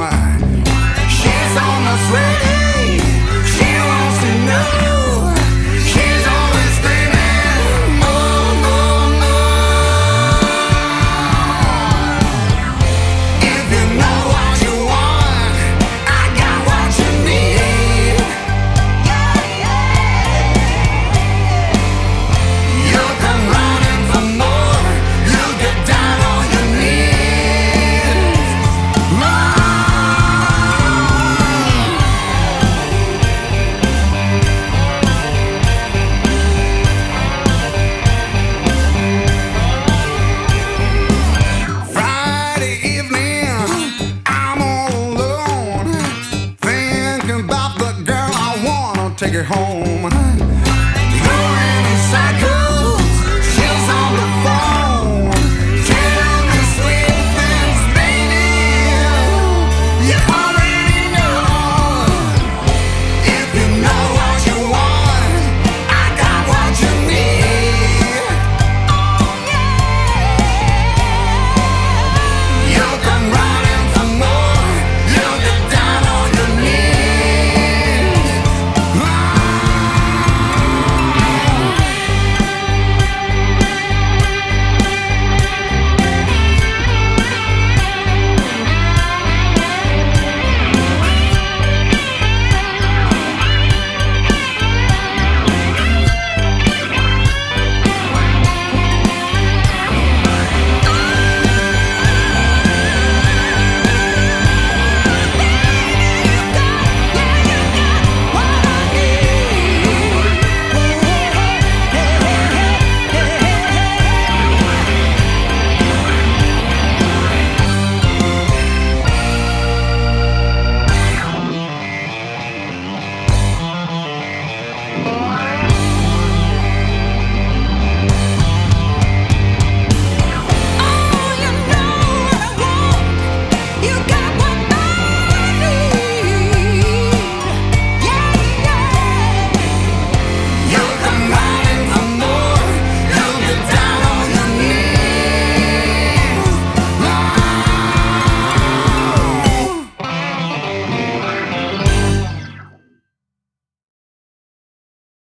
She's almost ready. She wants to know. She's always screaming, more, more, more. If you know what you want, I got what you need. You come running for more. You get down on your knees. Friday evening, I'm all alone, thinking about the girl I wanna take her home. Going in cycles, she's on the phone. Tell me sweet things, baby. Yeah.